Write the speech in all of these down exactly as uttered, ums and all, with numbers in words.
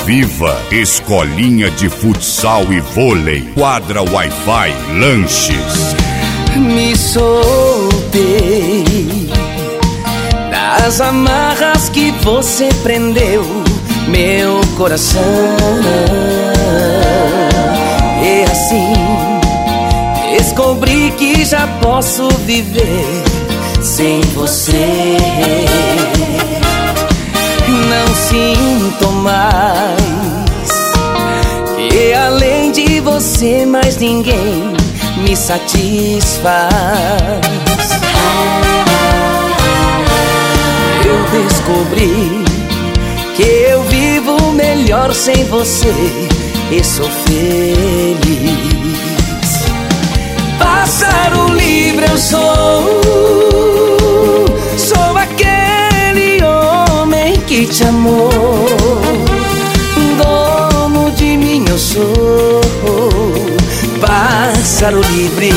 Aviva, escolinha de futsal e vôlei, quadra Wi-Fi, lanches. Me soltei das amarras que você prendeu meu coração. E assim descobri que já posso viver sem você. Não sinto mais que além de você mais ninguém me satisfaz. Eu descobri que eu vivo melhor sem você e sou feliz. Pássaro livre eu sou, sou aquele homem que te amou. Dono de mim eu sou, pássaro livre.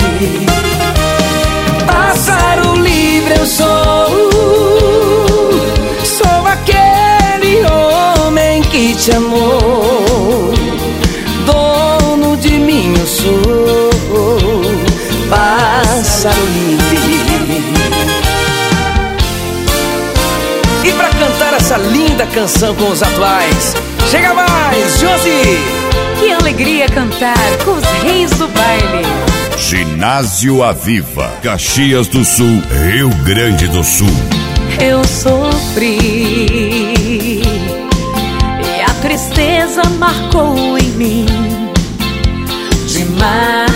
Pássaro livre eu sou, sou aquele homem que te amou. Dono de mim eu sou, pássaro livre. E pra cantar essa linda canção com os atuais, chega mais, Josi! Que alegria cantar com os reis do baile. Ginásio Aviva, Caxias do Sul, Rio Grande do Sul. Eu sofri e a tristeza marcou em mim demais.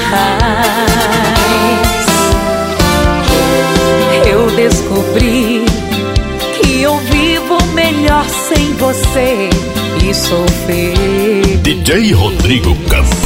Eu descobri que eu vivo melhor sem você e sou feliz. D J Rodrigo Campos.